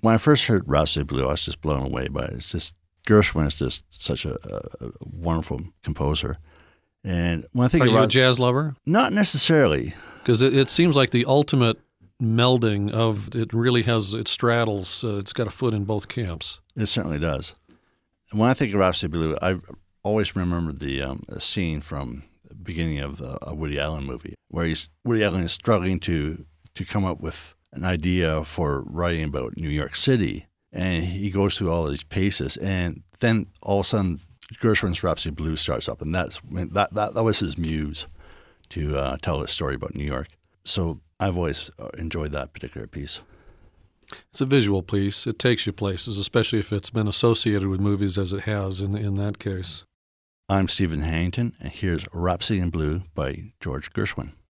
When I first heard Rhapsody Blue, I was just blown away by it. It's just Gershwin is just such a wonderful composer. And when I think Are you a about jazz lover? not necessarily. Because it seems like the ultimate melding of it really it straddles. It's got a foot in both camps. It certainly does. And when I think of Rhapsody Blue, I always remember the scene from the beginning of a Woody Allen movie where Woody Allen is struggling to come up with an idea for writing about New York City, and he goes through all these paces, and then all of a sudden Gershwin's Rhapsody Blue starts up, and that was his muse to tell a story about New York. So I've always enjoyed that particular piece. It's a visual piece. It takes you places, especially if it's been associated with movies as it has in that case. I'm Stephen Harrington, and here's Rhapsody in Blue by George Gershwin.